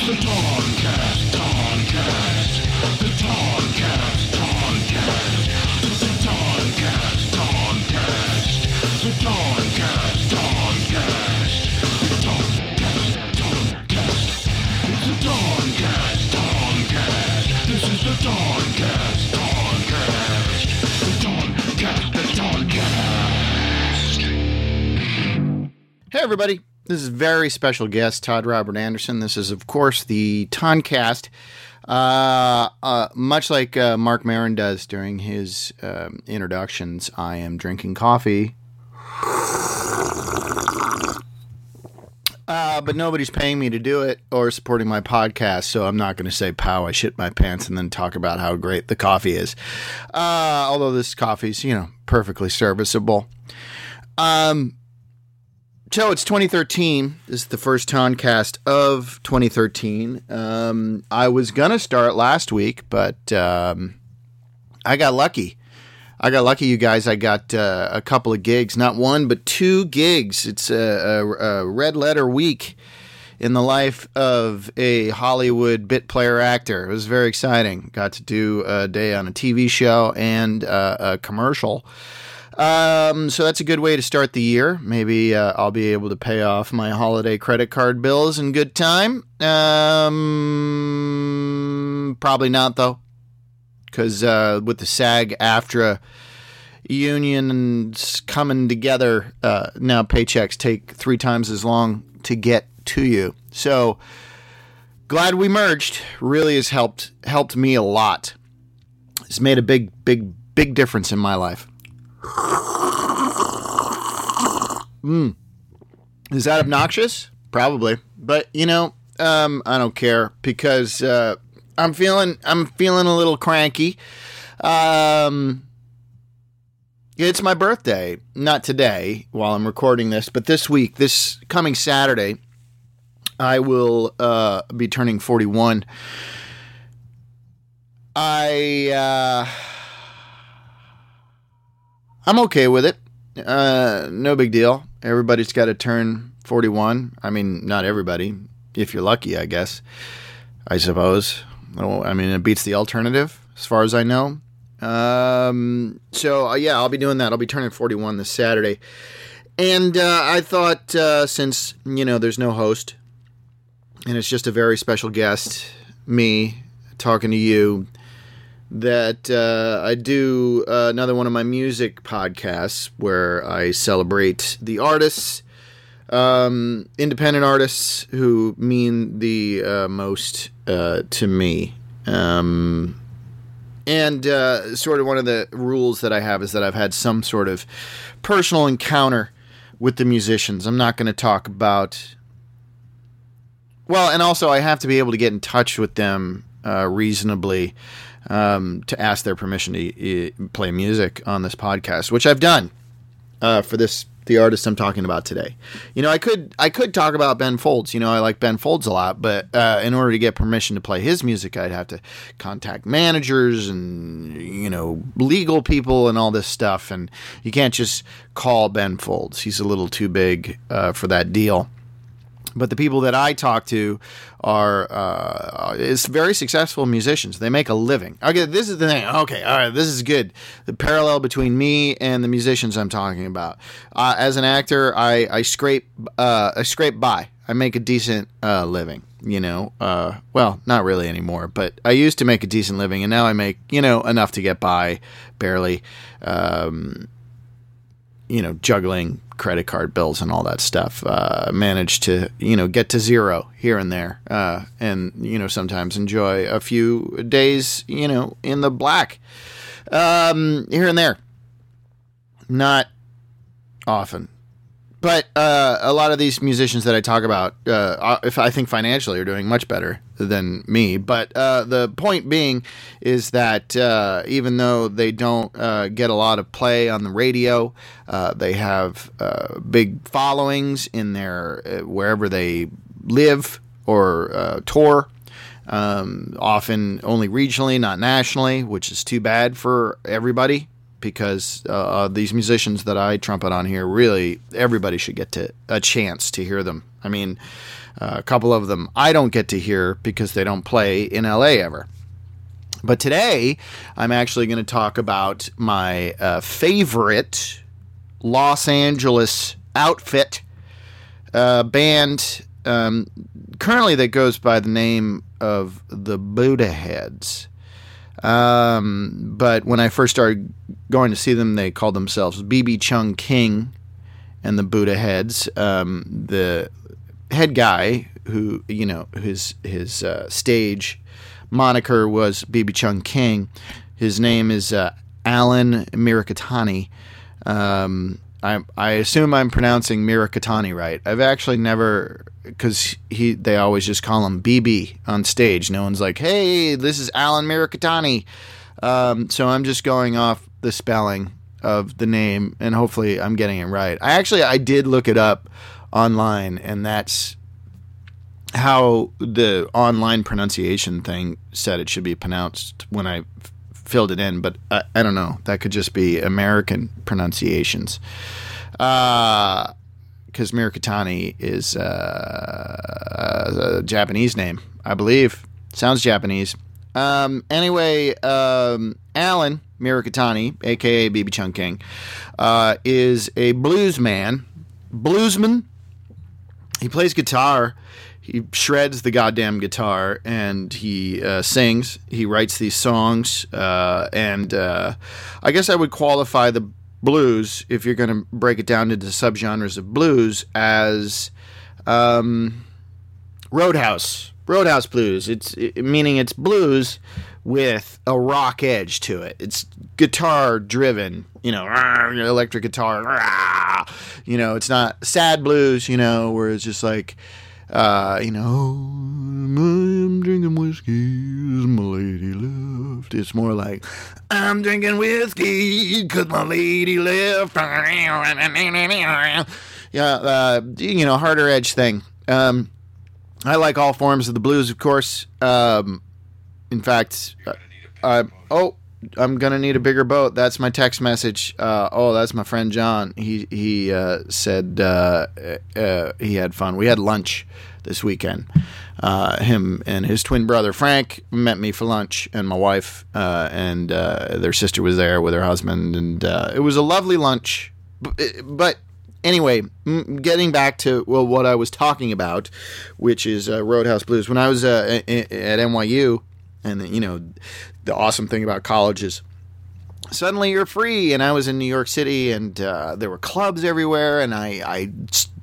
Hey everybody, this is very special guest Todd Robert Anderson. This is, of course, the Toncast. Much like Mark Maron does during his introductions, I am drinking coffee. But nobody's paying me to do it or supporting my podcast, so I'm not going to say, pow, I shit my pants, and then talk about how great the coffee is. Although this coffee's, perfectly serviceable. So it's 2013. This is the first Toncast of 2013. I was going to start last week, but I got lucky. You guys. I got a couple of gigs. Not one, but two gigs. It's a red letter week in the life of a Hollywood bit player actor. It was very exciting. Got to do a day on a TV show and a commercial. So that's a good way to start the year. Maybe I'll be able to pay off my holiday credit card bills in good time. Probably not, though, because with the SAG-AFTRA unions coming together, now paychecks take 3 times as long to get to you. So glad we merged. Really has helped me a lot. It's made a big difference in my life. Is that obnoxious? Probably, but I don't care because I'm feeling a little cranky. It's my birthday, not today while I'm recording this, but this week, this coming Saturday, I will be turning 41. I'm okay with it. No big deal. Everybody's got to turn 41. I mean, not everybody. If you're lucky, I guess. I suppose. It beats the alternative, as far as I know. So, I'll be doing that. I'll be turning 41 this Saturday. And I thought, since, there's no host, and it's just a very special guest, me, talking to you, that I do another one of my music podcasts where I celebrate the artists, independent artists who mean the most to me. And sort of one of the rules that I have is that I've had some sort of personal encounter with the musicians. I'm not going to talk about... Well, and also I have to be able to get in touch with them reasonably to ask their permission to play music on this podcast, which I've done for the artist I'm talking about today. I could talk about Ben Folds. I like Ben Folds a lot, but in order to get permission to play his music, I'd have to contact managers and legal people and all this stuff, and you can't just call Ben Folds. He's a little too big for that deal. But the people that I talk to are very successful musicians. They make a living. Okay, this is the thing. Okay, all right, this is good. The parallel between me and the musicians I'm talking about. As an actor, I scrape by. I make a decent living. Well, not really anymore, but I used to make a decent living, and now I make enough to get by, barely. Juggling credit card bills and all that stuff, managed to, get to zero here and there, and, sometimes enjoy a few days, in the black, here and there. Not often. But a lot of these musicians that I talk about, if I think financially, are doing much better than me. But the point being is that even though they don't get a lot of play on the radio, they have big followings in their wherever they live or tour. Often only regionally, not nationally, which is too bad for everybody. because these musicians that I trumpet on here, really, everybody should get a chance to hear them. I mean, a couple of them I don't get to hear because they don't play in LA ever. But today, I'm actually going to talk about my favorite Los Angeles outfit, band, currently that goes by the name of the Buddhaheads. But when I first started going to see them, they called themselves B.B. Chung King and the Buddhaheads. The head guy who, his stage moniker was B.B. Chung King. His name is Alan Mirikitani. I assume I'm pronouncing Mirikitani right. I've actually never, because they always just call him BB on stage. No one's like, hey, this is Alan Mirikitani. So I'm just going off the spelling of the name, and hopefully I'm getting it right. I did look it up online, and that's how the online pronunciation thing said it should be pronounced when I filled it in, but I don't know. That could just be American pronunciations. Because Mirikitani is a Japanese name, I believe. Sounds Japanese. Anyway, Alan Mirikitani, a.k.a. B.B. Chung King, is a bluesman. He plays guitar. He shreds the goddamn guitar, and he sings. He writes these songs, and I guess I would qualify the blues, if you're going to break it down into subgenres of blues, as roadhouse blues. Meaning it's blues with a rock edge to it. It's guitar driven, electric guitar. It's not sad blues, where it's just like, I'm drinking whiskey 'cause my lady left. It's more like, I'm drinking whiskey 'cause my lady left. Yeah, harder edge thing. I like all forms of the blues, of course. In fact, I'm gonna need a bigger boat. That's my text message. That's my friend John. He said he had fun. We had lunch this weekend. Him and his twin brother Frank met me for lunch, and my wife and their sister was there with her husband, and it was a lovely lunch. But anyway, getting back to what I was talking about, which is Roadhouse Blues. When I was at NYU, and the awesome thing about college is suddenly you're free, and I was in New York City, and there were clubs everywhere, and I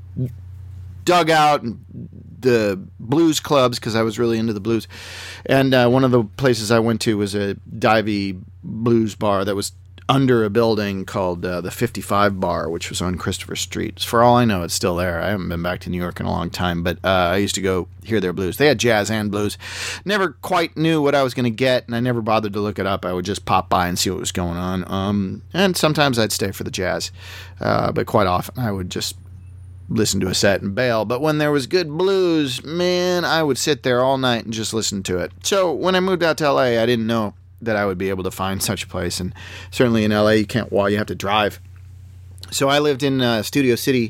dug out the blues clubs because I was really into the blues. And one of the places I went to was a divey blues bar that was under a building called the 55 Bar, which was on Christopher Street. For all I know, it's still there. I haven't been back to New York in a long time, but I used to go hear their blues. They had jazz and blues. Never quite knew what I was going to get, and I never bothered to look it up. I would just pop by and see what was going on. And sometimes I'd stay for the jazz, but quite often I would just listen to a set and bail. But when there was good blues, man, I would sit there all night and just listen to it. So when I moved out to LA, I didn't know that I would be able to find such a place. And certainly in LA, you can't walk, you have to drive. So I lived in Studio City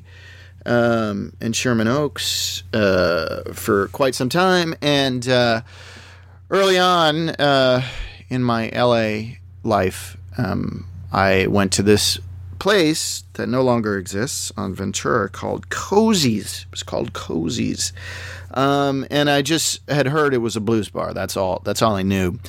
in Sherman Oaks for quite some time. And early on in my LA life, I went to this place that no longer exists on Ventura called Cozy's. It was called Cozy's. And I just had heard it was a blues bar. That's all I knew.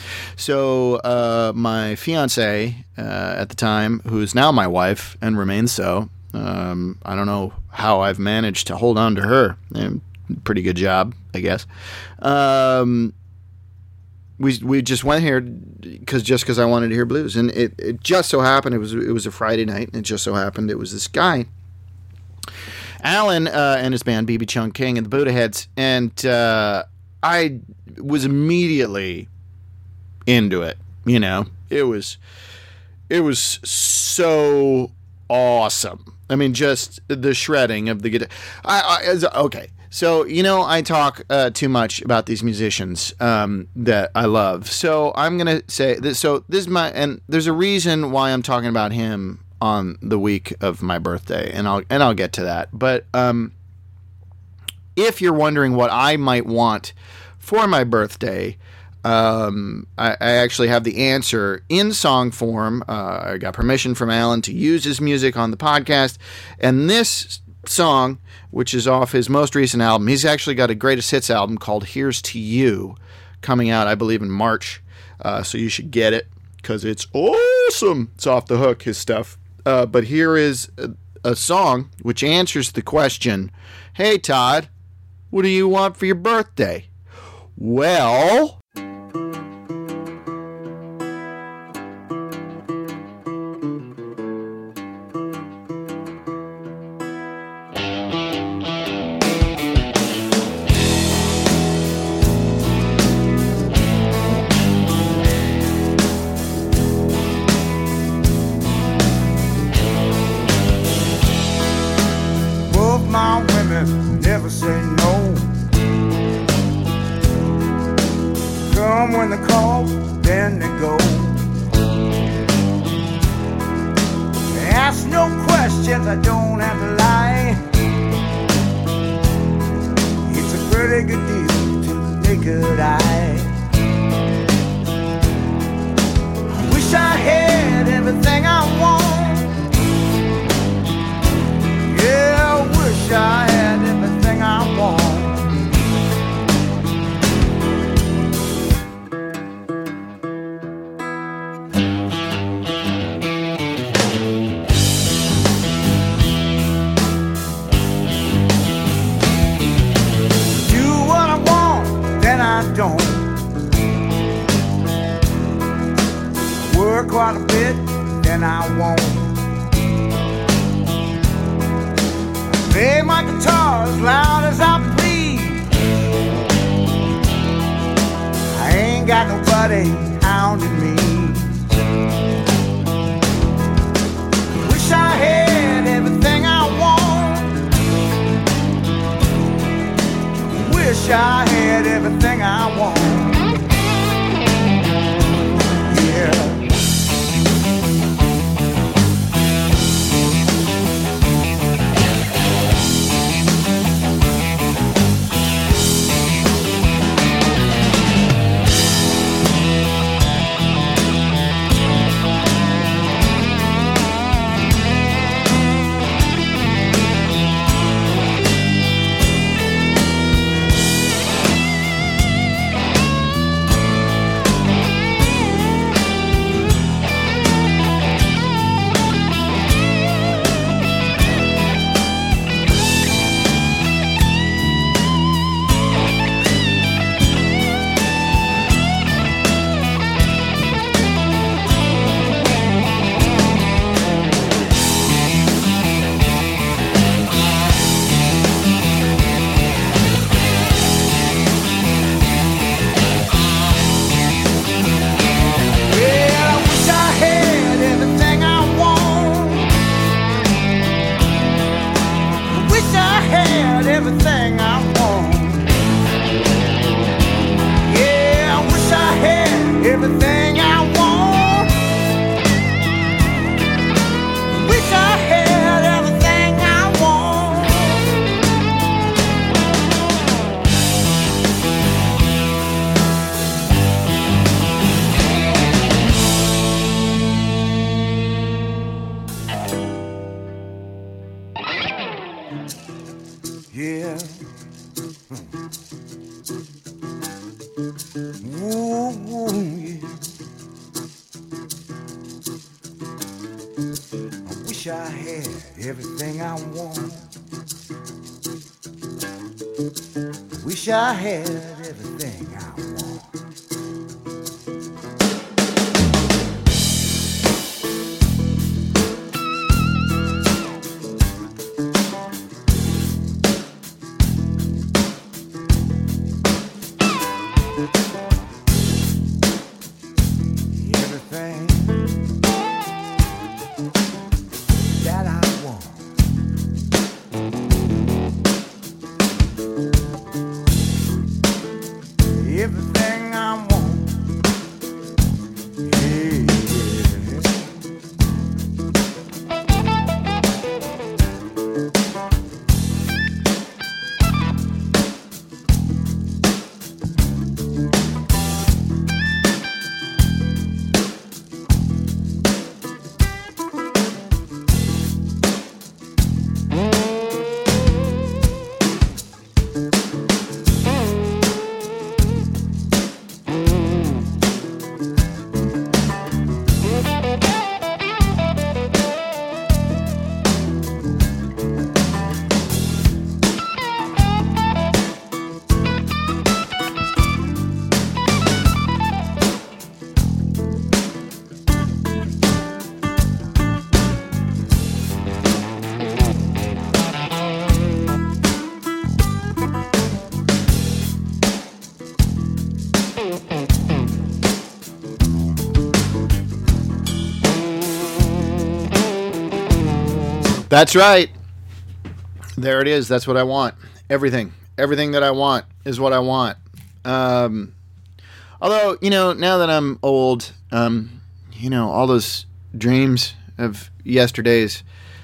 So my fiance at the time, who is now my wife and remains so, I don't know how I've managed to hold on to her. Pretty good job, I guess. We just went here because I wanted to hear blues, and it just so happened it was a Friday night, and it just so happened it was this guy, Alan, and his band B.B. Chung King and the Buddhaheads, and I was immediately into it. It was so awesome. I mean, just the shredding of the guitar. Okay, So, I talk too much about these musicians that I love. So I'm going to say this. So this is and there's a reason why I'm talking about him on the week of my birthday, and I'll get to that. But if you're wondering what I might want for my birthday, I actually have the answer in song form. I got permission from Alan to use his music on the podcast, and this song, which is off his most recent album, he's actually got a greatest hits album called Here's to You coming out, I believe, in March. So you should get it because it's awesome. It's off the hook, his stuff. But here is a song which answers the question, hey, Todd, what do you want for your birthday? Well... never say no. Come when they call, then they go. They ask no questions, I don't have to lie. It's a pretty good deal to the naked eye. I wish I had everything I want. Yeah, I wish I had everything I want. Do what I want, then I don't. Work quite a bit, then I won't. Play my guitar as loud as I please. I ain't got nobody hounding me. Wish I had everything I want. Wish I had everything I want. Yeah. Everything I want. Yeah, I wish I had everything I want. Wish I had everything I want. Yeah. Ooh, yeah. I wish I had everything I want. I wish I had everything I want. everything I want. Yeah. That's right. There it is. That's what I want. Everything that I want is what I want. Although, now that I'm old, all those dreams of yesterdays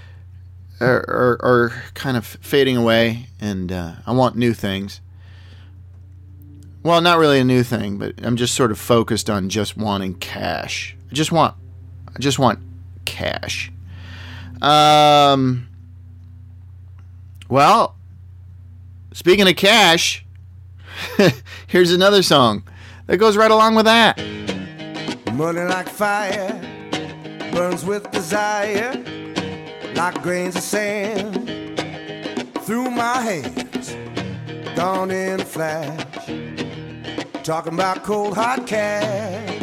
are kind of fading away, and I want new things. Well, not really a new thing, but I'm just sort of focused on just wanting cash. I just want cash. Well, speaking of cash, here's another song that goes right along with that. Money like fire burns with desire, like grains of sand through my hands, gone in a flash. Talking about cold hard cash.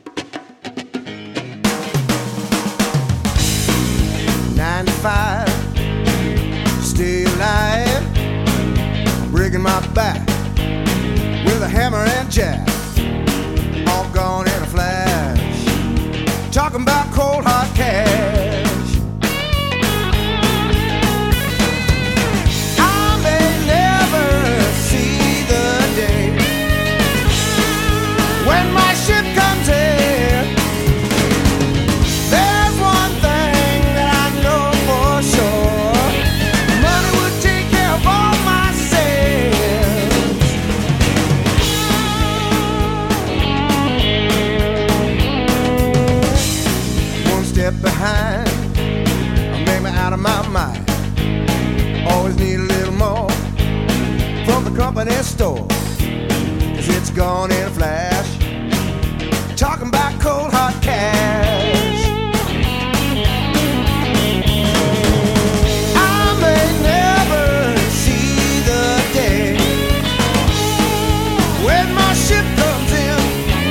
9 to 5, stay alive, breaking my back with a hammer and jack, all gone in a flash. Talking about cold hard cash. I may never see the day when my ship comes in. There's one thing that I know for sure. Money would take care of all my sins. One step behind, make me out of my mind. Always need a little more from the company store, 'cause it's gone in a flash. Talking about cold hard cash. I may never see the day when my ship comes in.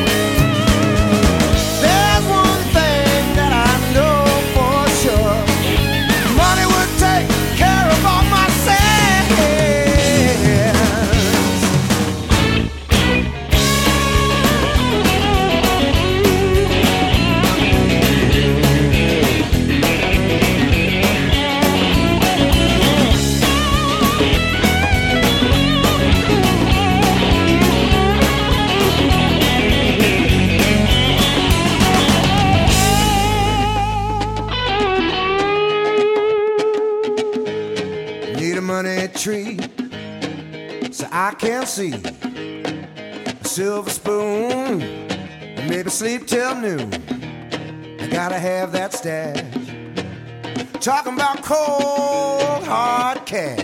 There's one thing that I know for sure. Money would take care of all my sins. Need a money tree so I can see a silver spoon and maybe sleep till noon. I gotta have that stash. Talking about cold hard cash.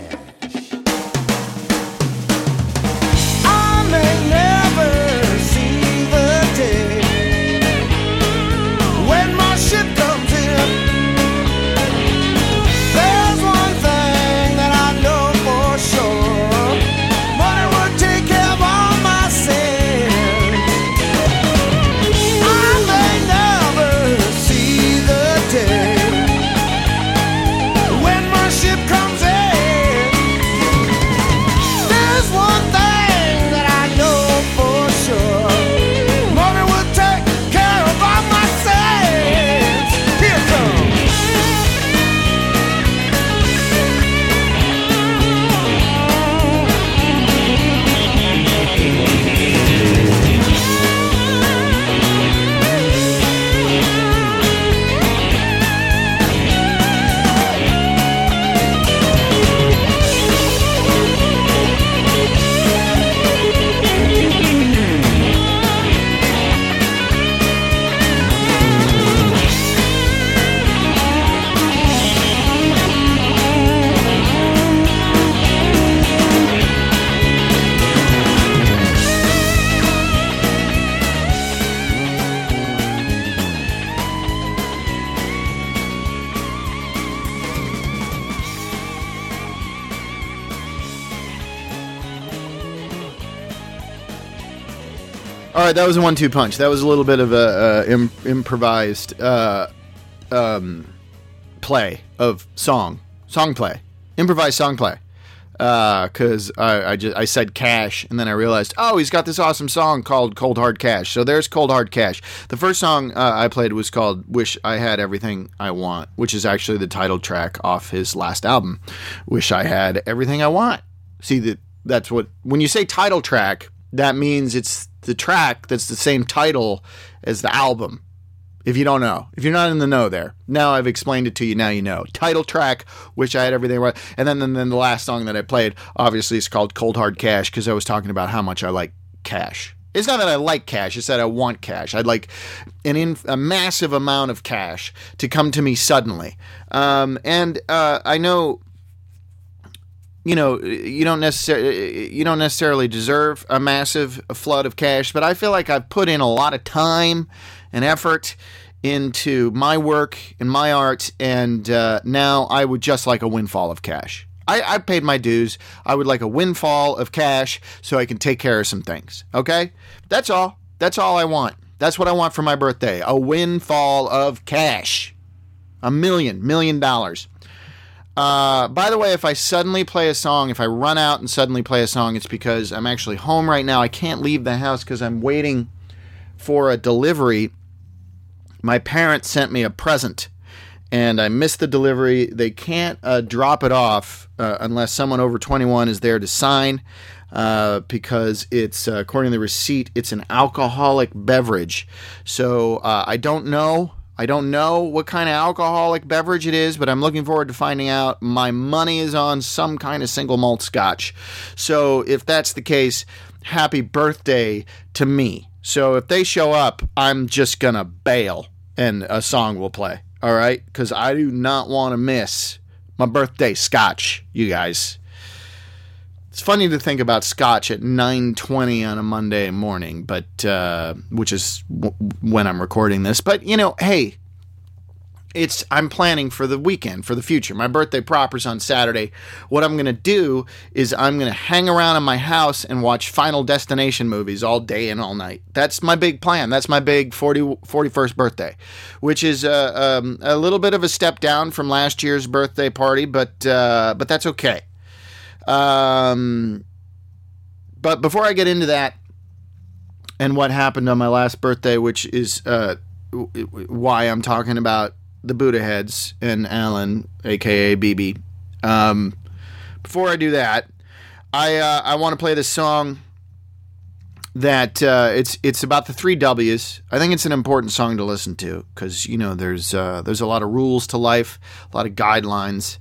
I may never see the day when my ship comes in. There's one thing that I know for sure. Money would take care of all my sins. I may never see the day when my ship comes in. There's one thing that I know All right, that was a 1-2 punch. That was a little bit of a improvised play of song play, improvised song play. Because I said Cash, and then I realized, oh, he's got this awesome song called Cold Hard Cash. So there's Cold Hard Cash. The first song I played was called Wish I Had Everything I Want, which is actually the title track off his last album, Wish I Had Everything I Want. See, that's what, when you say title track, that means it's the track that's the same title as the album. If you don't know, if you're not in the know there, now I've explained it to you, now you know. Title track, Wish I Had Everything Right. And then the last song that I played, obviously, is called Cold Hard Cash, because I was talking about how much I like cash. It's not that I like cash, it's that I want cash. I'd like a massive amount of cash to come to me suddenly. I know, you don't necessarily deserve a massive flood of cash, but I feel like I've put in a lot of time and effort into my work and my art, and now I would just like a windfall of cash. I paid my dues. I would like a windfall of cash so I can take care of some things. Okay? That's all. That's all I want. That's what I want for my birthday. A windfall of cash. $1 million. By the way, if I suddenly play a song, if I run out and suddenly play a song, it's because I'm actually home right now. I can't leave the house because I'm waiting for a delivery. My parents sent me a present, and I missed the delivery. They can't drop it off unless someone over 21 is there to sign, because it's, according to the receipt, it's an alcoholic beverage. So I don't know what kind of alcoholic beverage it is, but I'm looking forward to finding out. My money is on some kind of single malt scotch. So if that's the case, happy birthday to me. So if they show up, I'm just going to bail and a song will play. All right? Because I do not want to miss my birthday scotch, you guys. It's funny to think about scotch at 9:20 on a Monday morning, but which is when I'm recording this. But, hey, I'm planning for the weekend, for the future. My birthday proper's on Saturday. What I'm going to do is I'm going to hang around in my house and watch Final Destination movies all day and all night. That's my big plan. That's my big 41st birthday, which is a little bit of a step down from last year's birthday party, but that's okay. But before I get into that and what happened on my last birthday, which is why I'm talking about the Buddha Heads and Alan, aka BB. Before I do that, I want to play this song that it's about the 3 W's. I think it's an important song to listen to because there's a lot of rules to life, a lot of guidelines.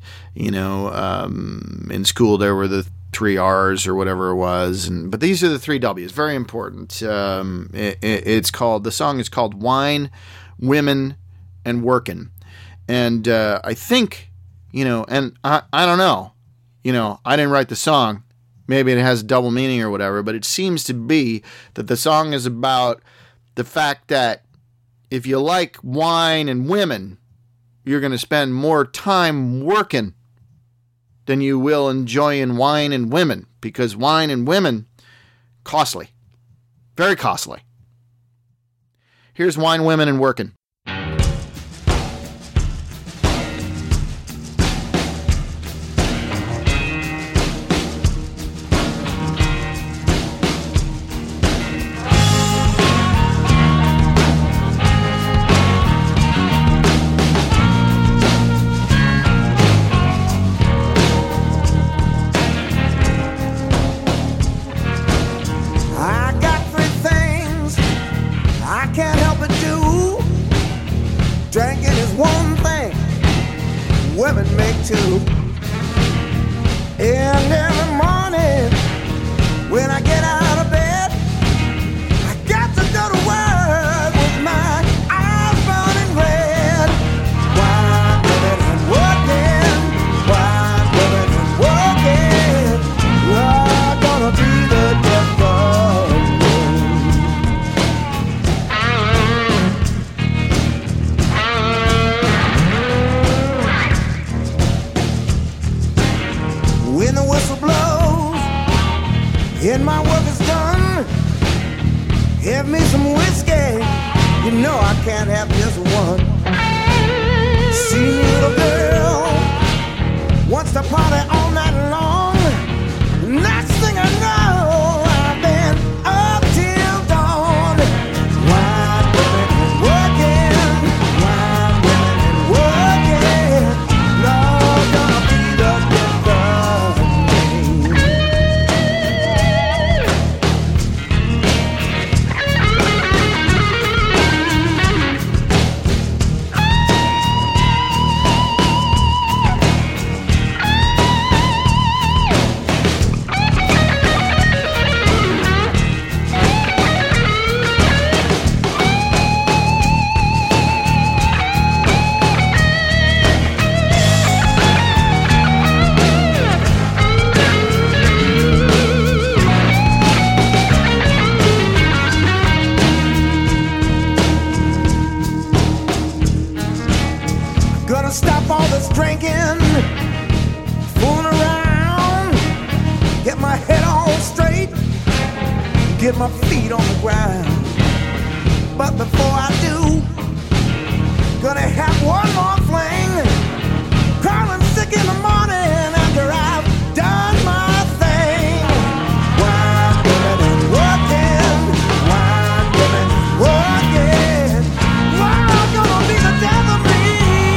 In school there were the 3 R's or whatever it was, but these are the 3 W's. Very important. The song is called Wine, Women, and Workin'. And I think, and I don't know, I didn't write the song. Maybe it has double meaning or whatever, but it seems to be that the song is about the fact that if you like wine and women, you're going to spend more time working than you will enjoying wine and women, because wine and women, costly. Very costly. Here's Wine, Women, and Workin'. When the whistle blows Give me some whiskey, you know I can't have just one. See me, little girl wants to party all night long. Next thing I know, I've been up till dawn. Wine women and working, wine women and working. Lord, gonna be the death of me. Gonna stop all this drinking, fooling around, get my head on straight, get my feet on the ground. But before I do, gonna have one more fling, crawling sick in the morning after I've done my thing. Wine women and working, wine women and working. Wow, gonna be the death of me.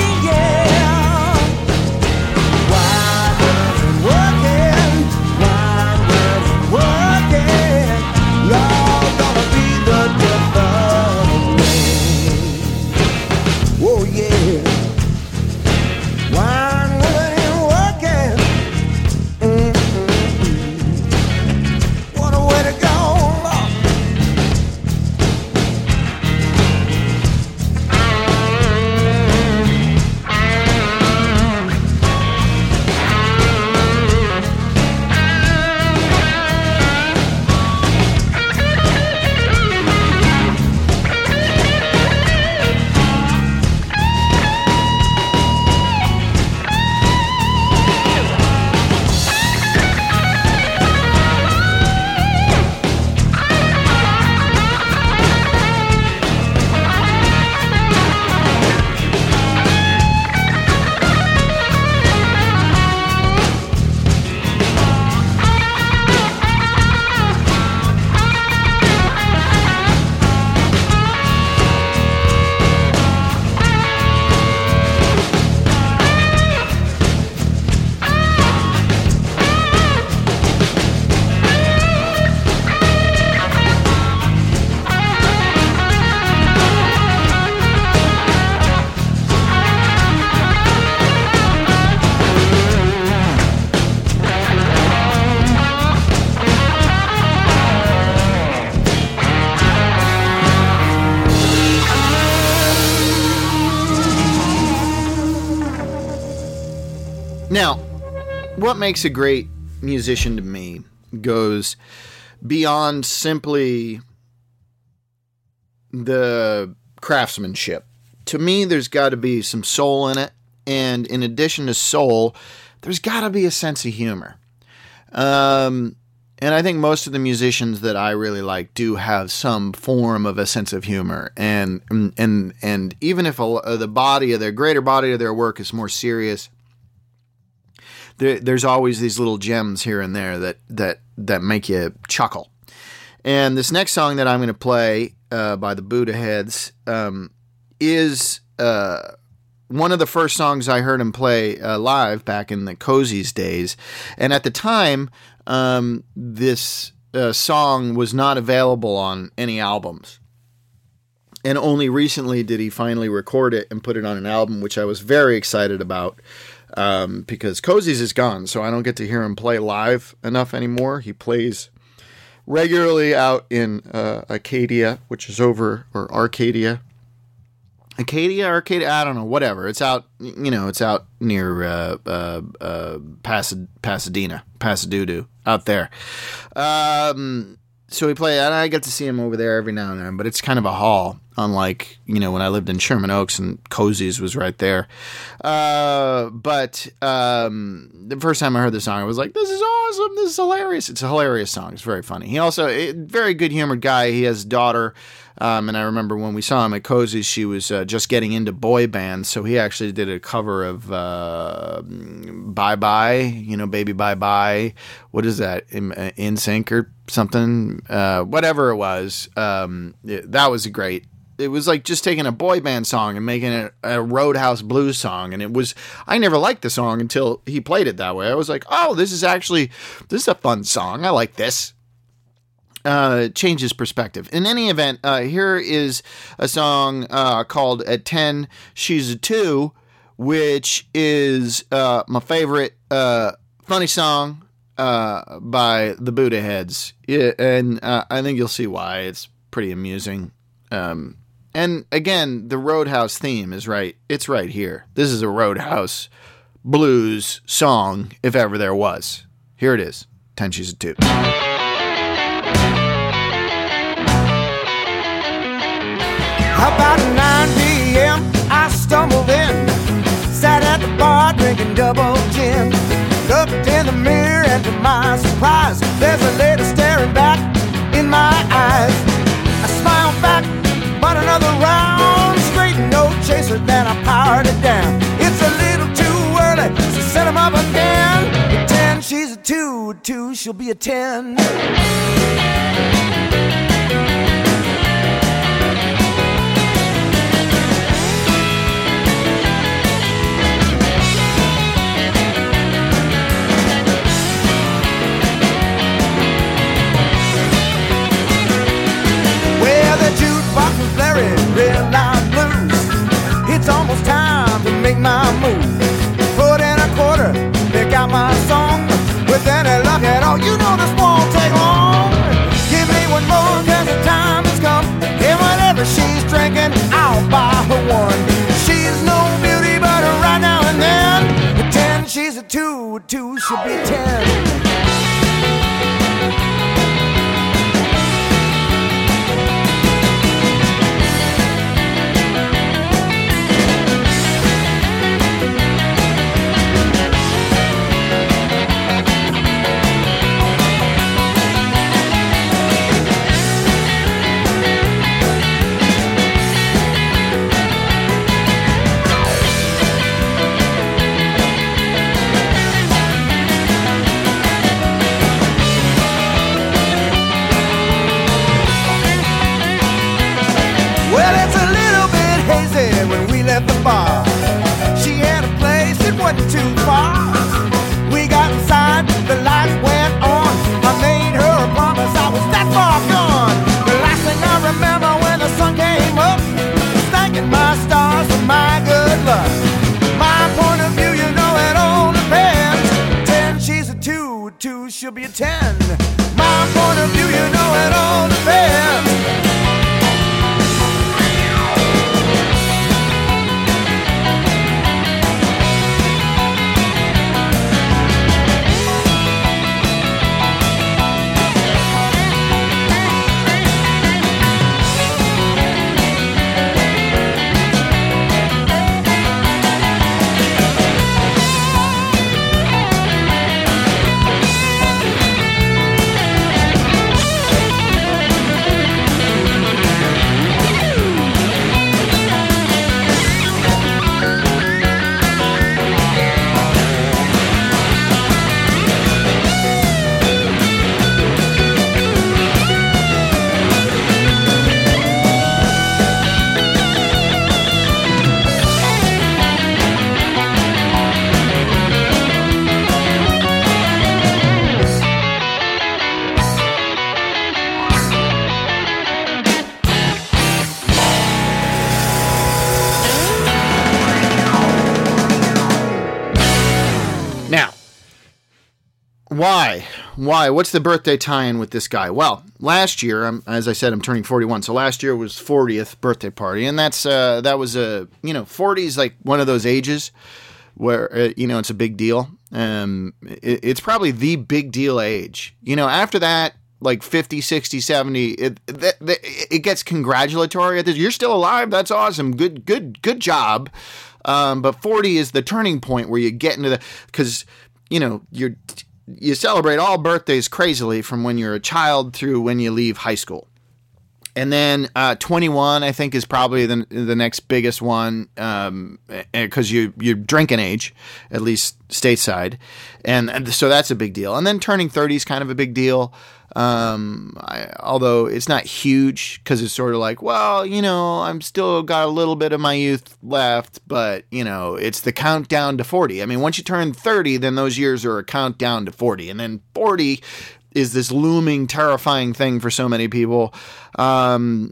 Now, what makes a great musician to me goes beyond simply the craftsmanship. To me, there's got to be some soul in it, and in addition to soul, there's got to be a sense of humor. And I think most of the musicians that I really like do have some form of a sense of humor, and even if the greater body of their work is more serious, there's always these little gems here and there that make you chuckle. And this next song that I'm going to play by the Buddha Heads is one of the first songs I heard him play live back in the Cozy's days. And at the time, this song was not available on any albums. And only recently did he finally record it and put it on an album, which I was very excited about. Because Cozy's is gone, so I don't get to hear him play live enough anymore. He plays regularly out in Acadia, which is over, or Arcadia. Arcadia, I don't know, whatever. It's out, it's out near Pasadena, out there. So we play, and I get to see him over there every now and then, but it's kind of a haul, unlike, when I lived in Sherman Oaks and Cozy's was right there. But the first time I heard the song, I was like, this is awesome, this is hilarious. It's a hilarious song, it's very funny. He also, very good humored guy, he has a daughter, and I remember when we saw him at Cozy's, she was just getting into boy bands, so he actually did a cover of Bye Bye, Baby Bye Bye, what is that, In Sync or something, whatever it was. That was great. It was like just taking a boy band song and making it a Roadhouse Blues song, and I never liked the song until he played it that way. I was like, oh, this is a fun song, I like this. Changes perspective. In any event, here is a song called At 10 She's a 2, which is my favorite funny song by the Buddha Heads. Yeah, and I think you'll see why. It's pretty amusing. And again, the Roadhouse theme is right. It's right here. This is a Roadhouse blues song, if ever there was. Here it is. 10 She's a 2. About 9 p.m. I stumbled in, sat at the bar drinking double gin. Looked in the mirror and to my surprise, there's a lady staring back in my eyes. I smiled back, but another round, straight no chaser, then I powered it down. It's a little too early, so set 'em up again. At 10 she's a 2, at 2 she'll be a 10. Real loud blues. It's almost time to make my move. Put in a quarter, pick out my song. With any luck at all, this won't take long. Give me one more, cause the time has come. And whatever she's drinking, I'll buy her one. She's no beauty, but right now and then, at 10 she's a 2, at 2 she'll be a 10. The bar. She had a place, it wasn't too far. We got inside, the lights went on. I made her a promise, I was that far gone. The last thing I remember when the sun came up was thanking my stars for my good luck. My point of view, it all depends. 10 she's a 2, at 2 she'll be a 10. My point of view, it all depends. Why? What's the birthday tie-in with this guy? Well, last year, as I said, I'm turning 41. So last year was 40th birthday party, and that was 40 is like one of those ages where it's a big deal. It's probably the big deal age. After that, like 50, 60, 70, it gets congratulatory. You're still alive. That's awesome. Good job. But 40 is the turning point where you get into because, you celebrate all birthdays crazily from when you're a child through when you leave high school. And then 21, I think, is probably the next biggest one because you're drinking age, at least stateside. And so that's a big deal. And then turning 30 is kind of a big deal. Although it's not huge because it's sort of like, well, I'm still got a little bit of my youth left, but, it's the countdown to 40. I mean, once you turn 30, then those years are a countdown to 40. And then 40 is this looming, terrifying thing for so many people. I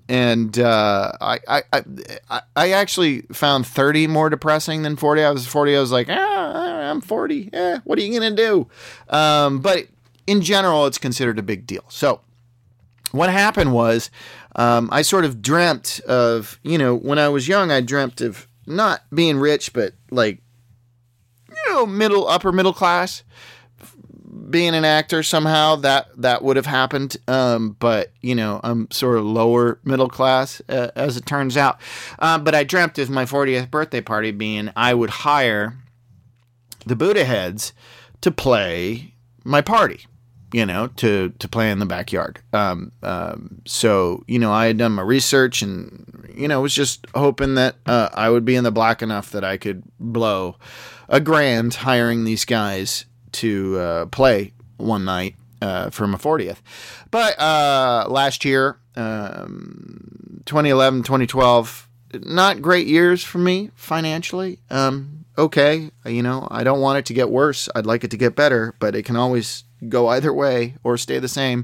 actually found 30 more depressing than 40. I was like, I'm 40. What are you going to do? But in general, it's considered a big deal. So what happened was I sort of dreamt of, when I was young, I dreamt of not being rich, but like, upper middle class. Being an actor somehow that would have happened. But I'm sort of lower middle class as it turns out. But I dreamt of my 40th birthday party being I would hire the Buddha Heads to play my party, to play in the backyard. So, I had done my research and, was just hoping that I would be in the black enough that I could blow $1,000 hiring these guys to play one night for my 40th. But last year, 2011, 2012, not great years for me financially. Okay, I don't want it to get worse. I'd like it to get better, but it can always go either way or stay the same.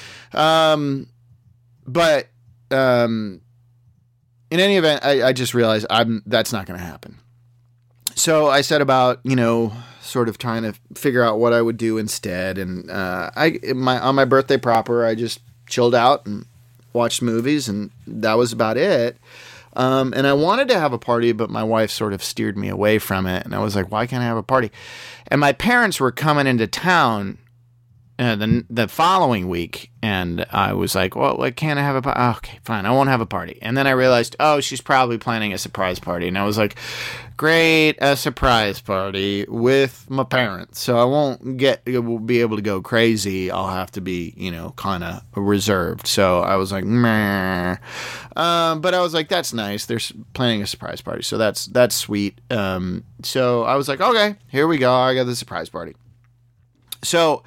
But in any event, I just realized that's not going to happen. So I set about, sort of trying to figure out what I would do instead. And on my birthday proper, I just chilled out and watched movies, and that was about it. And I wanted to have a party, but my wife sort of steered me away from it. And I was like, why can't I have a party? And my parents were coming into town the following week, and I was like, well, can't I have a party? Oh, okay, fine, I won't have a party. And then I realized, she's probably planning a surprise party. And I was like, great, a surprise party with my parents. So I won't be able to go crazy. I'll have to be, kind of reserved. So I was like, meh. But I was like, that's nice. They're planning a surprise party. So that's sweet. So I was like, okay, here we go. I got the surprise party. So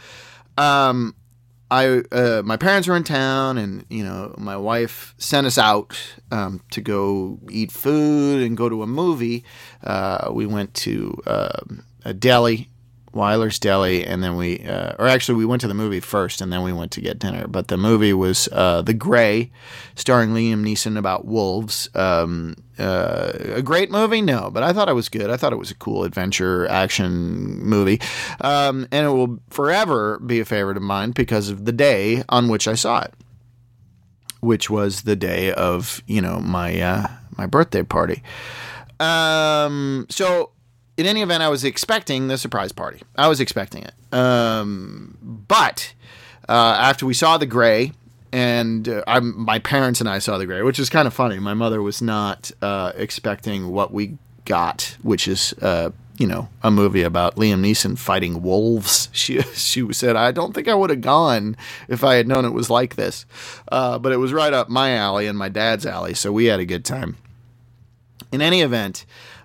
my parents were in town, and my wife sent us out to go eat food and go to a movie. We went to a deli, Weiler's Deli, and then we went to the movie first, and then we went to get dinner. But the movie was The Grey, starring Liam Neeson, about wolves. A great movie? No, but I thought it was good. I thought it was a cool adventure action movie. And it will forever be a favorite of mine because of the day on which I saw it, which was the day of, my birthday party. So in any event, I was expecting the surprise party. I was expecting it. But after we saw The Grey, and my parents and I saw The Grey, which is kind of funny. My mother was not expecting what we got, which is, a movie about Liam Neeson fighting wolves. She said, I don't think I would have gone if I had known it was like this. But it was right up my alley and my dad's alley, so we had a good time. In any event,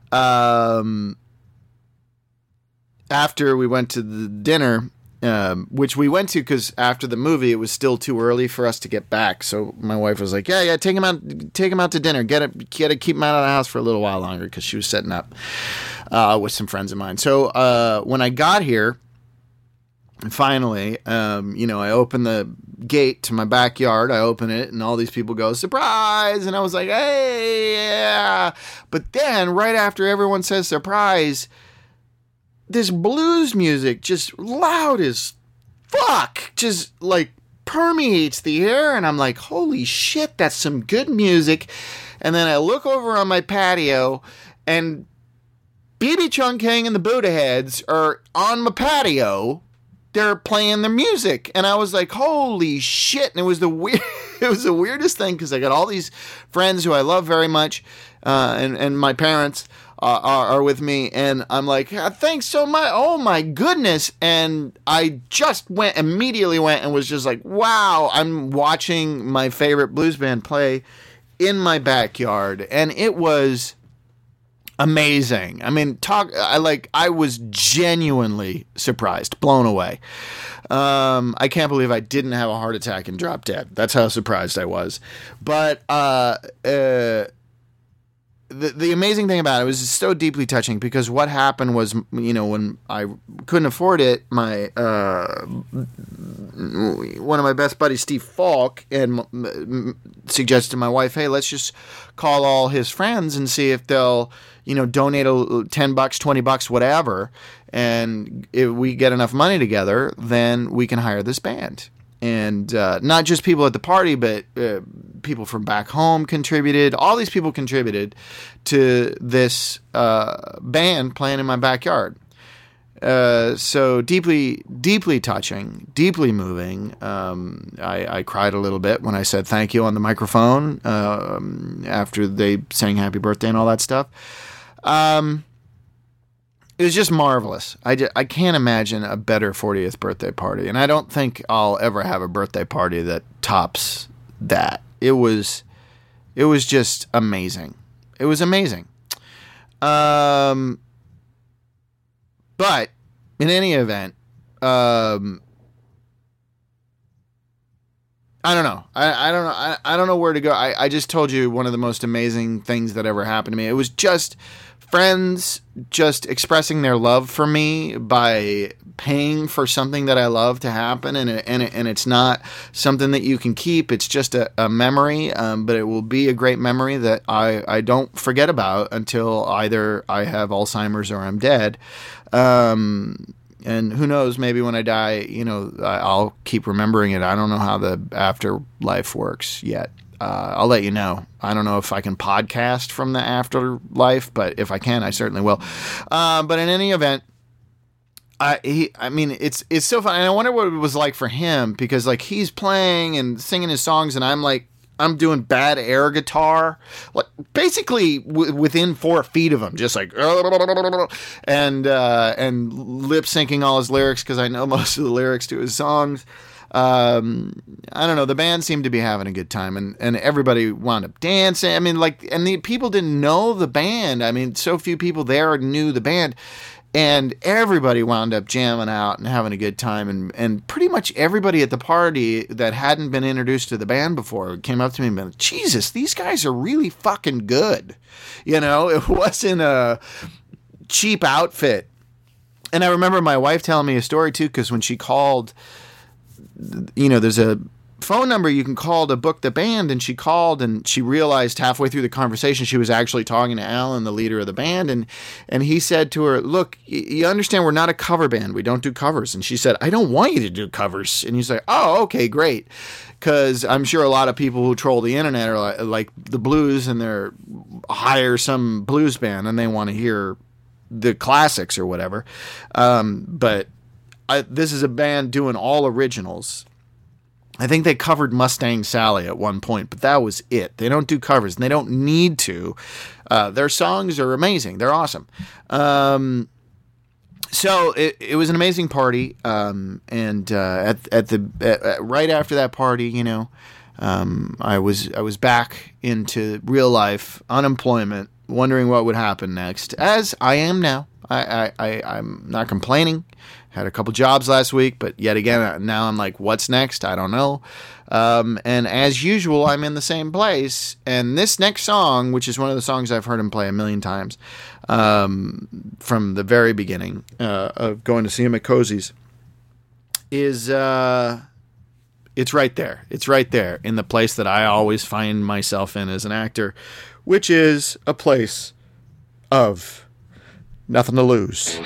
after we went to the dinner, which we went to because after the movie it was still too early for us to get back. So my wife was like, "Yeah, take him out to dinner. Get to keep him out of the house for a little while longer," because she was setting up with some friends of mine. So when I got here, finally, I opened the gate to my backyard. I open it, and all these people go, "Surprise!" And I was like, "Hey, yeah!" But then right after everyone says surprise, this blues music, just loud as fuck, just like permeates the air. And I'm like, holy shit, that's some good music. And then I look over on my patio, and BB Chung King and the Buddha Heads are on my patio they're playing their music, and I was like, holy shit. And it was the weirdest thing, because I got all these friends who I love very much, and my parents are with me, and I'm like, thanks so much, oh my goodness. And I just immediately went and was just like, wow, I'm watching my favorite blues band play in my backyard, and it was amazing. I mean, I was genuinely surprised, blown away. I can't believe I didn't have a heart attack and drop dead. That's how surprised I was. But the amazing thing about it was so deeply touching, because what happened was, when I couldn't afford it, my one of my best buddies, Steve Falk, suggested to my wife, hey, let's just call all his friends and see if they'll donate $10, $20, whatever, and if we get enough money together, then we can hire this band. And not just people at the party, but people from back home contributed. All these people contributed to this band playing in my backyard. So deeply, deeply touching, deeply moving. I cried a little bit when I said thank you on the microphone after they sang happy birthday and all that stuff. It was just marvelous. I can't imagine a better 40th birthday party, and I don't think I'll ever have a birthday party that tops that. It was just amazing. It was amazing. But in any event, I don't know. I don't know. I don't know where to go. I just told you one of the most amazing things that ever happened to me. It was just friends just expressing their love for me by paying for something that I love to happen, and it's not something that you can keep. It's just a memory, but it will be a great memory that I don't forget about until either I have Alzheimer's or I'm dead. And who knows, maybe when I die, I'll keep remembering it. I don't know how the afterlife works yet. I'll let you know. I don't know if I can podcast from the afterlife, but if I can, I certainly will. But in any event, it's so fun. And I wonder what it was like for him, because like he's playing and singing his songs, and I'm doing bad air guitar, like basically within 4 feet of him, just like, and lip syncing all his lyrics, because I know most of the lyrics to his songs. I don't know. The band seemed to be having a good time, and everybody wound up dancing. I mean, and the people didn't know the band. I mean, so few people there knew the band, and everybody wound up jamming out and having a good time. And pretty much everybody at the party that hadn't been introduced to the band before came up to me and been, Jesus, these guys are really fucking good. It wasn't a cheap outfit. And I remember my wife telling me a story too, because when she called, there's a phone number you can call to book the band, and she called, and she realized halfway through the conversation she was actually talking to Alan, the leader of the band, and he said to her, look, you understand we're not a cover band, we don't do covers. And she said, I don't want you to do covers. And he's like, oh, okay, great, because I'm sure a lot of people who troll the internet are like the blues, and they're hire some blues band and they want to hear the classics or whatever, but this is a band doing all originals. I think they covered Mustang Sally at one point, but that was it. They don't do covers, and they don't need to. Their songs are amazing. They're awesome. So it was an amazing party. And right after that party, I was back into real life, unemployment, wondering what would happen next, as I am now. I'm not complaining. Had a couple jobs last week, but yet again, now I'm like, what's next? I don't know. And as usual, I'm in the same place. And this next song, which is one of the songs I've heard him play a million times from the very beginning of going to see him at Cozy's, is it's right there. It's right there in the place that I always find myself in as an actor, which is a place of nothing to lose.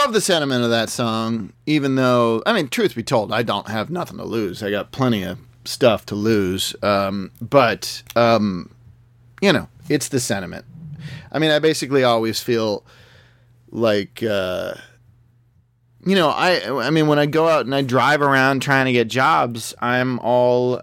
love the sentiment of that song, even though, I mean, truth be told, I don't have nothing to lose. I got plenty of stuff to lose. But you know, it's the sentiment. I mean, I basically always feel like, you know, I mean, when I go out and I drive around trying to get jobs, I'm all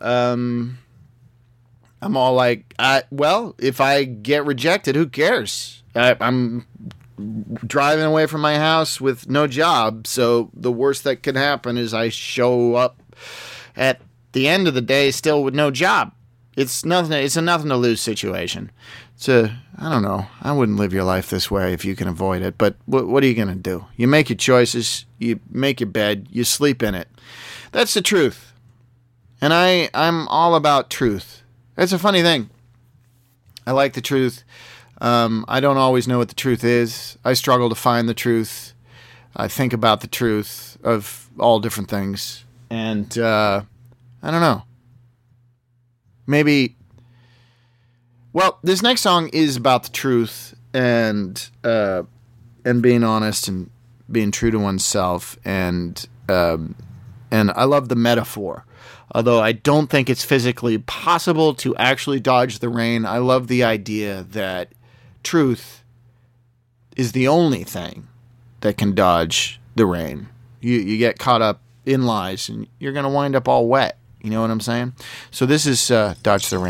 like, well, if I get rejected, who cares? I'm driving away from my house with no job, so the worst that could happen is I show up at the end of the day still with no job. It's nothing. It's a nothing to lose situation. I don't know. I wouldn't live your life this way if you can avoid it. But what are you going to do? You make your choices. You make your bed. You sleep in it. That's the truth. And I'm all about truth. It's a funny thing. I like the truth. I don't always know what the truth is. I struggle to find the truth. I think about the truth of all different things. And I don't know. Maybe... Well, this next song is about the truth and being honest and being true to oneself. And I love the metaphor. Although I don't think it's physically possible to actually dodge the rain, I love the idea that truth is the only thing that can dodge the rain. You get caught up in lies and you're going to wind up all wet. You know what I'm saying? So this is Dodge the Rain.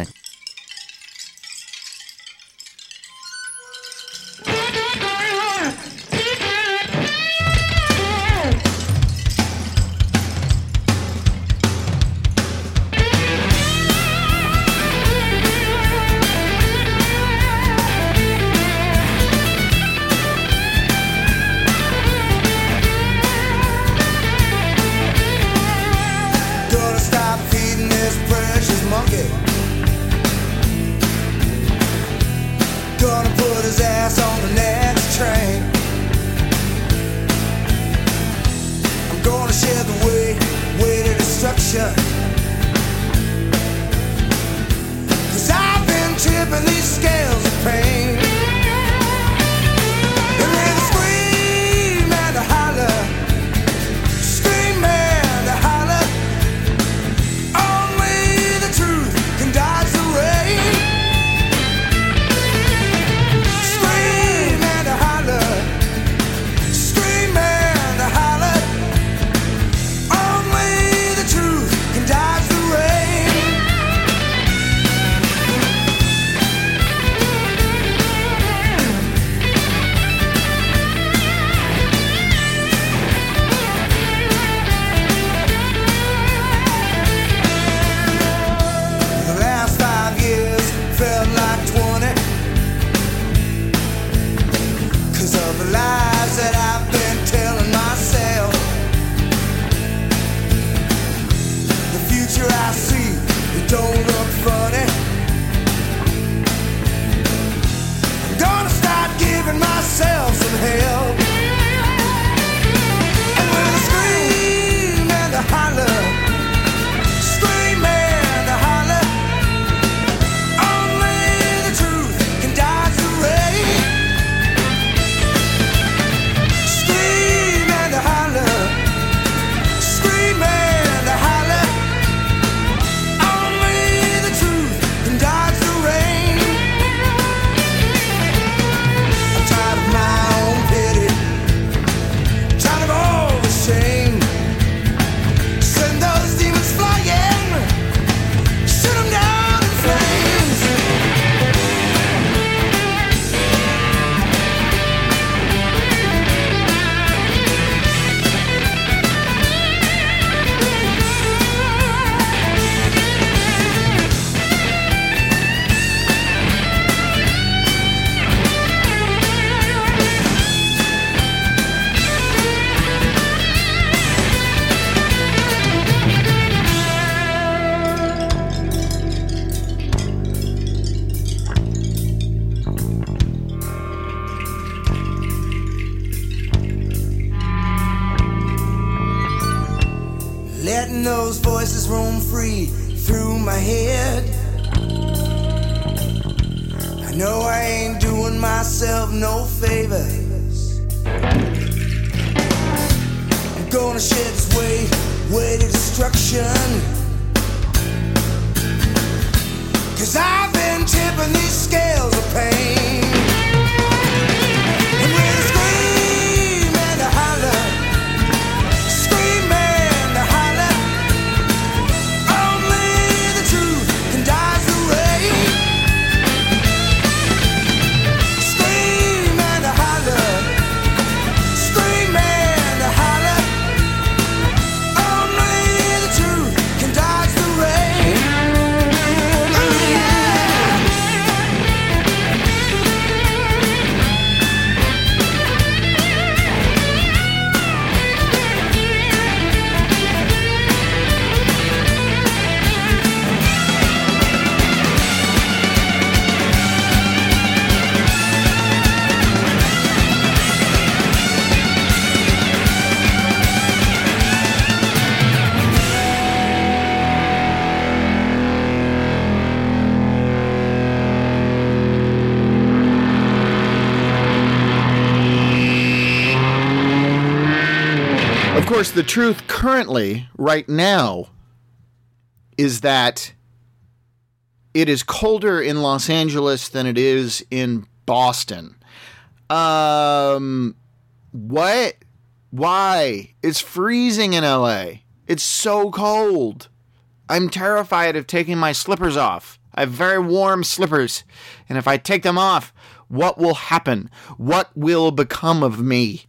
Letting those voices roam free through my head. I know I ain't doing myself no favors. We're gonna shed this way to destruction. 'Cause I've been tipping these scales of pain. And with a scream and a holler, scream and a holler, only the truth can dodge the rain. Scream and a holler, scream and a holler, only the truth can dodge the rain. Oh, yeah. Of course, the truth currently, right now, is that it is colder in Los Angeles than it is in Boston. What? Why? It's freezing in LA. It's so cold. I'm terrified of taking my slippers off. I have very warm slippers. And if I take them off, what will happen? What will become of me?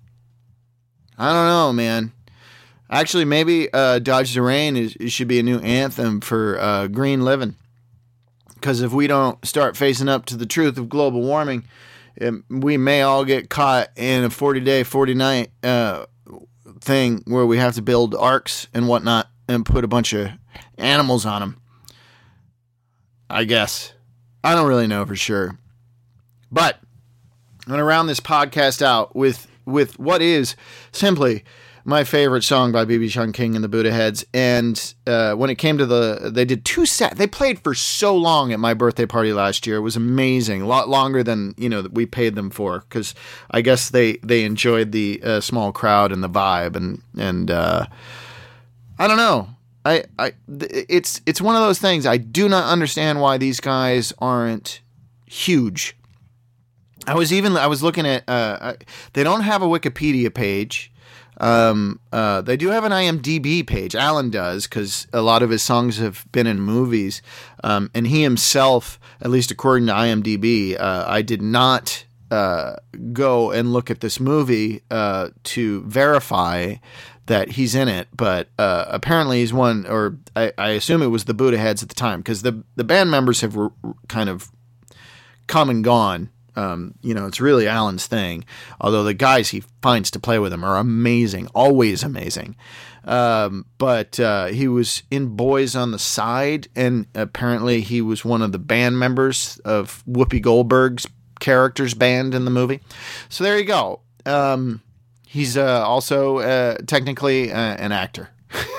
I don't know, man. Actually, maybe Dodge the Rain it should be a new anthem for green living. Because if we don't start facing up to the truth of global warming, we may all get caught in a 40-day, 40-night thing where we have to build arcs and whatnot and put a bunch of animals on them. I guess. I don't really know for sure. But I'm going to round this podcast out with what is simply my favorite song by B.B. Sean King and the Buddha Heads. And when it came to they did 2 sets. They played for so long at my birthday party last year. It was amazing. A lot longer than, we paid them for. Because I guess they enjoyed the small crowd and the vibe. And I don't know. It's one of those things. I do not understand why these guys aren't huge. I was looking at, they don't have a Wikipedia page. They do have an IMDb page. Alan does, because a lot of his songs have been in movies. And he himself, at least according to IMDb, I did not go and look at this movie to verify that he's in it, but apparently he's one, or I assume it was the Buddha Heads at the time, because the band members have kind of come and gone. It's really Alan's thing, although the guys he finds to play with him are amazing, always amazing. But he was in Boys on the Side, and apparently he was one of the band members of Whoopi Goldberg's character's band in the movie. So there you go. He's also technically an actor.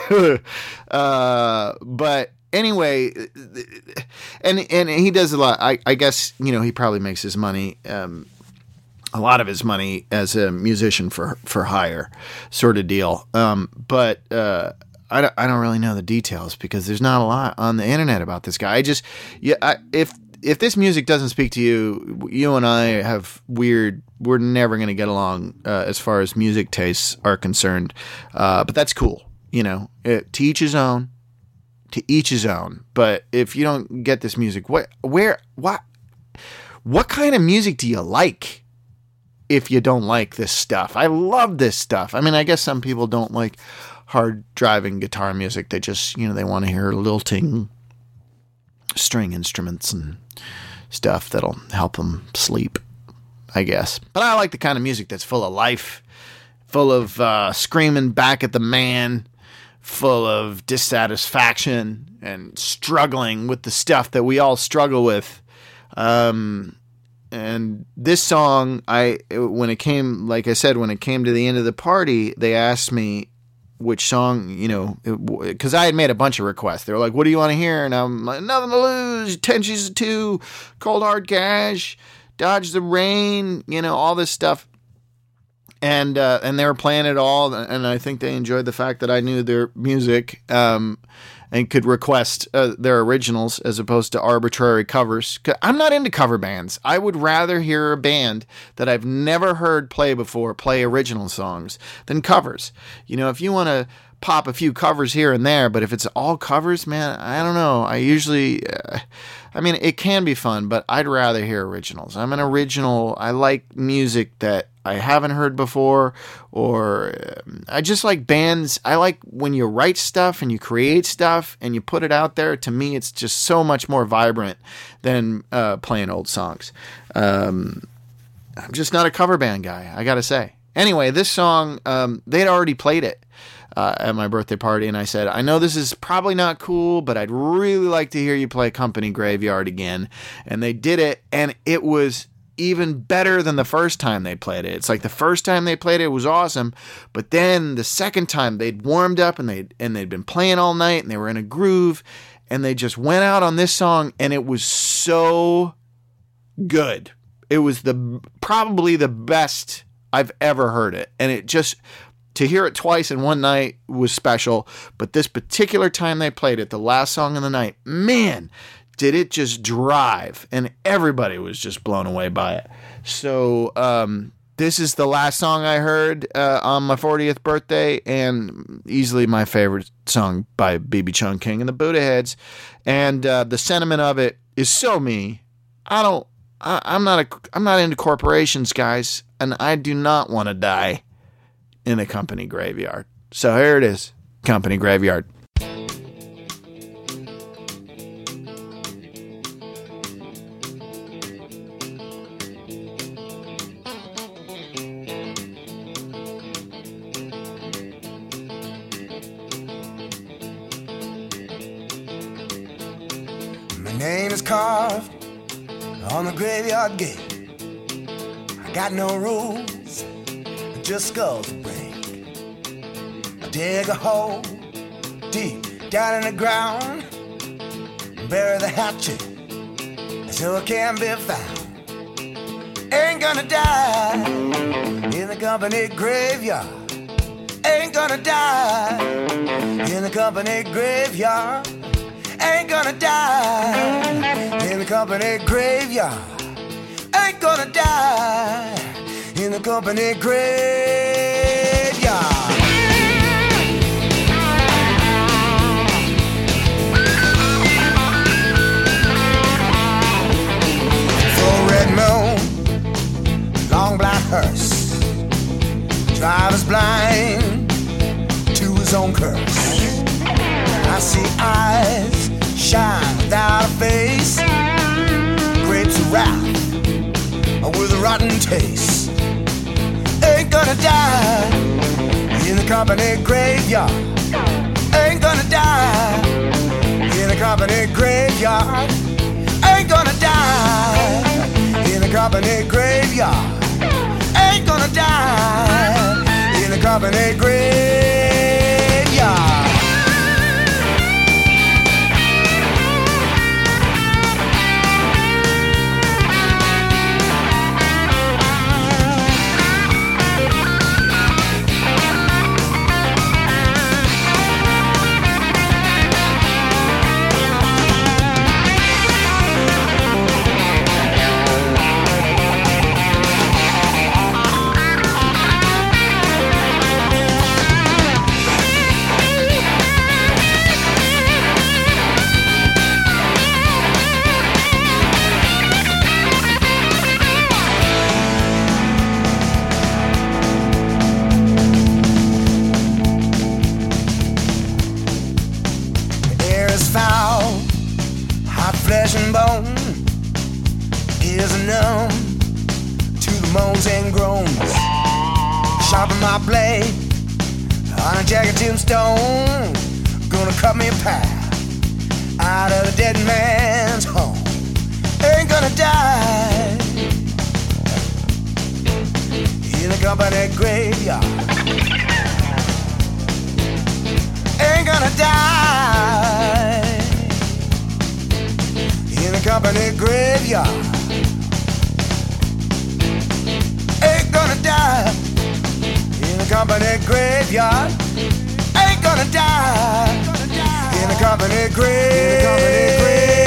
But anyway, and he does a lot. I guess, he probably makes his money, a lot of his money as a musician for hire sort of deal. But I don't really know the details because there's not a lot on the internet about this guy. If this music doesn't speak to you, you and I we're never going to get along as far as music tastes are concerned. But that's cool. To each his own. To each his own. But if you don't get this music, what kind of music do you like if you don't like this stuff? I love this stuff. I mean, I guess some people don't like hard driving guitar music. They just, they want to hear lilting string instruments and stuff that'll help them sleep, I guess. But I like the kind of music that's full of life, full of screaming back at the man, full of dissatisfaction and struggling with the stuff that we all struggle with. And this song, when it came to the end of the party, they asked me which song, because I had made a bunch of requests. They were like, what do you want to hear? And I'm like, Nothing to Lose, Tensions 2, Cold Hard Cash, Dodge the Rain, all this stuff. and they were playing it all, and I think they enjoyed the fact that I knew their music, and could request their originals as opposed to arbitrary covers. I'm not into cover bands. I would rather hear a band that I've never heard play before play original songs than covers. You know, if you want to pop a few covers here and there, but if it's all covers, man, I don't know. I usually, I mean, it can be fun, but I'd rather hear originals. I'm an original. I like music that I haven't heard before, or I just like bands. I like when you write stuff and you create stuff and you put it out there. To me, it's just so much more vibrant than playing old songs. I'm just not a cover band guy, I gotta say. Anyway, this song, they'd already played it at my birthday party, and I said, I know this is probably not cool, but I'd really like to hear you play Company Graveyard again. And they did it, and it was even better than the first time they played it. It's like the first time they played it was awesome, but then the second time they'd warmed up and they'd been playing all night and they were in a groove, and they just went out on this song, and it was so good. It was probably the best I've ever heard it, and it just, to hear it twice in one night was special. But this particular time they played it, the last song of the night, man, did it just drive, and everybody was just blown away by it. So this is the last song I heard on my 40th birthday, and easily my favorite song by BB Chung King and the Buddha Heads. And the sentiment of it is so me. I'm not into corporations, guys, and I do not want to die in a company graveyard. So here it is, Company Graveyard. My name is carved on the graveyard gate. I got no rules, just skulls to break. I dig a hole deep down in the ground, bury the hatchet so it can be found. Ain't gonna die in the company graveyard. Ain't gonna die in the company graveyard. Ain't gonna die in the company graveyard. Ain't gonna die in the company graveyard. Full red moon, long black hearse, driver's blind to his own curse. I see eyes shine without a face, grapes of wrath with a rotten taste. Ain't gonna die in the company graveyard. Ain't gonna die in the company graveyard. Ain't gonna die in the company graveyard. Ain't gonna die in the company graveyard. Flesh and bone is numb to the moans and groans. Sharpen my blade on a jagged tombstone, gonna cut me a path out of the dead man's home. Ain't gonna die in the company graveyard. Ain't gonna die in the company graveyard. Ain't gonna die company graveyard. Ain't gonna die in a company graveyard.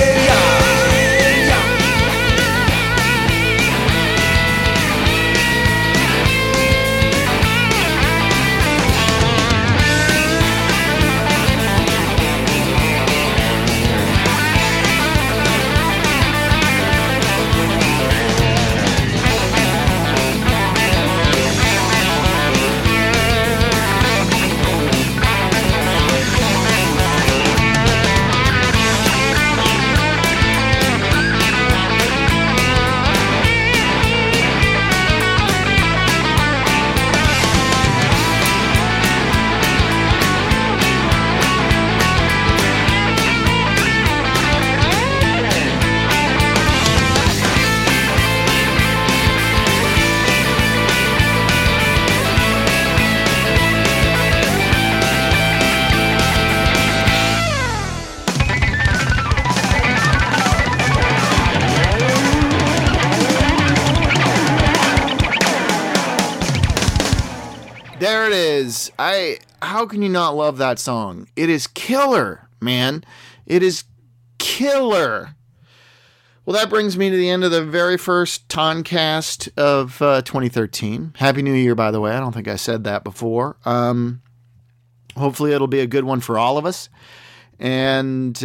There it is. How can you not love that song? It is killer, man. It is killer. Well, that brings me to the end of the very first Toncast of 2013. Happy New Year, by the way. I don't think I said that before. Hopefully it'll be a good one for all of us. And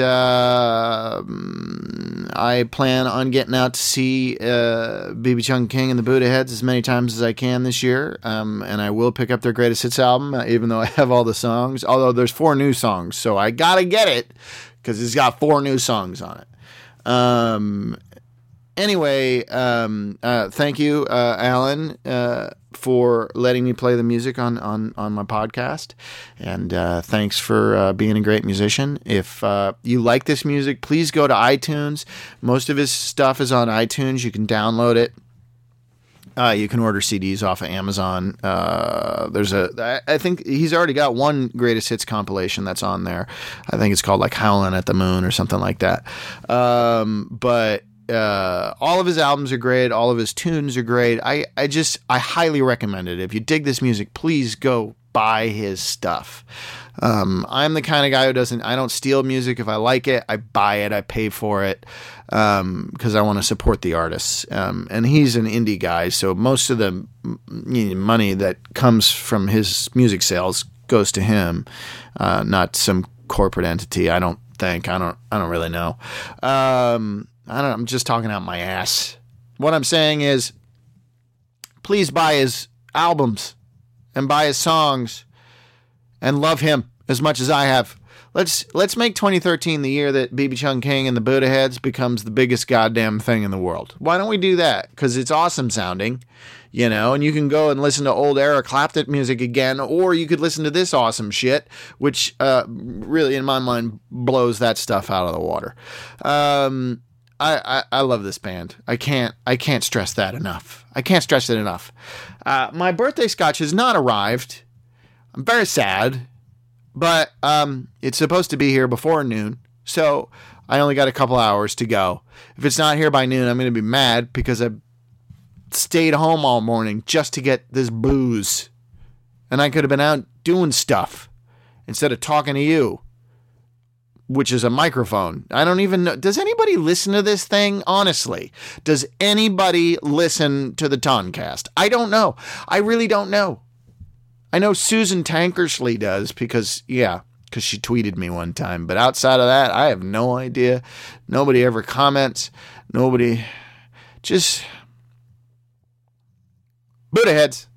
I plan on getting out to see BB Chung King and the Buddha Heads as many times as I can this year. And I will pick up their Greatest Hits album, even though I have all the songs. Although there's 4 new songs, so I gotta get it because it's got 4 new songs on it. Anyway, thank you, Alan, for letting me play the music on my podcast. And thanks for being a great musician. If you like this music, please go to iTunes. Most of his stuff is on iTunes. You can download it. You can order CDs off of Amazon. I think he's already got one Greatest Hits compilation that's on there. I think it's called like Howlin' at the Moon or something like that. But all of his albums are great. All of his tunes are great. I highly recommend it. If you dig this music, please go buy his stuff. I'm the kind of guy who I don't steal music. If I like it, I buy it. I pay for it. Because I want to support the artists. And he's an indie guy, so most of the money that comes from his music sales goes to him, not some corporate entity. I don't think. I don't really know. I'm just talking out my ass. What I'm saying is, please buy his albums and buy his songs and love him as much as I have. Let's make 2013 the year that BB Chung King and the Buddha Heads becomes the biggest goddamn thing in the world. Why don't we do that? Because it's awesome sounding, and you can go and listen to old Eric Clapton music again, or you could listen to this awesome shit, which really, in my mind, blows that stuff out of the water. I love this band. I can't stress that enough. I can't stress it enough. My birthday scotch has not arrived. I'm very sad. But it's supposed to be here before noon, so I only got a couple hours to go. If it's not here by noon, I'm going to be mad because I stayed home all morning just to get this booze. And I could have been out doing stuff instead of talking to you, which is a microphone. I don't even know. Does anybody listen to this thing? Honestly, does anybody listen to the Toncast? I don't know. I really don't know. I know Susan Tankersley does because she tweeted me one time. But outside of that, I have no idea. Nobody ever comments. Nobody. Just Buddha Heads.